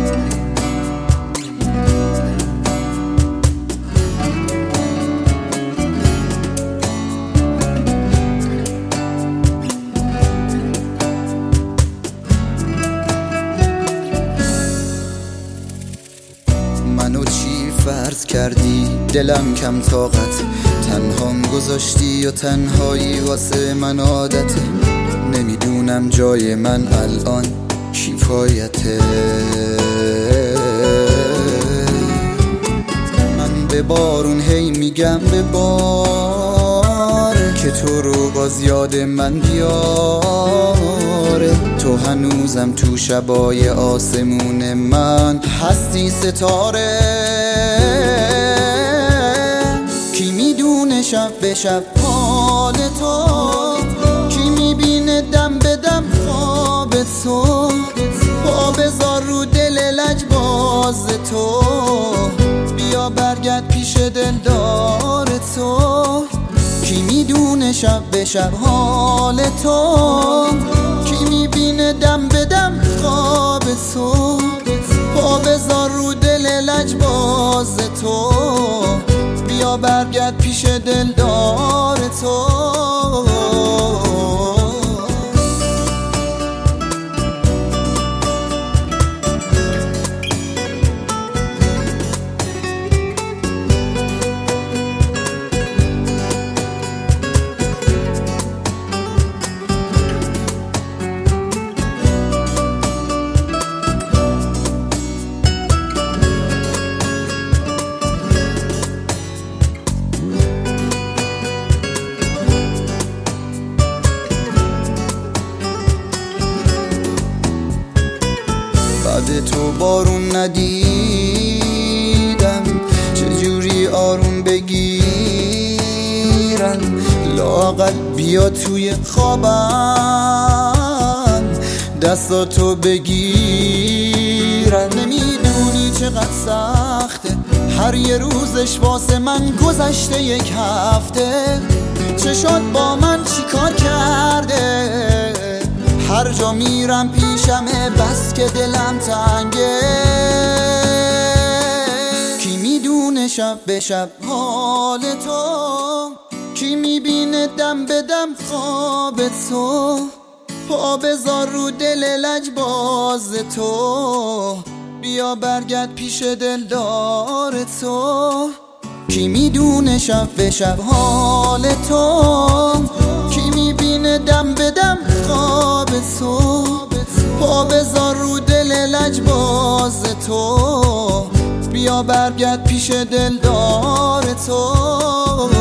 منو چی فرض کردی دلم کم طاقت، تنهام گذاشتی و تنهایی واسه من عادته. نمیدونم جای من الان کفایته. من به بارون هی میگم به بار که تو رو باز یاد من بیاره. تو هنوزم تو شبای آسمون من هستی ستاره. کی میدونه شب به شب حال تو، کی میبینه دم به دم خواب تو. پا بذار رو دل لجباز تو، بیا برگرد پیش دلدار تو. کی میدونه شب به شب حال تو، کی میبینه دم به دم خواب تو. پا بذار رو دل لجباز تو، بیا برگرد پیش دلدار تو. بعد تو بارون ندیدم، چجوری آروم بگیرم. لااقل بیا توی خوابم دستاتو بگیرم. نمیدونی چقدر سخته هر یه روزش واسه من گذشته یک هفته. چشات با من چیکار کرده؟ هر جا میرم پیشمه بس که دلم تنگه. کی میدونه شب به شب حال تو، کی میبینه دم به دم خواب تو. پا بذار رو دل لجباز تو، بیا برگرد پیش دلدار تو. کی میدونه شب به شب حال تو، کی میبینه دم به دم خواب تو. پا بذار رو دل لجباز تو، بیا برگرد پیش دلدار تو.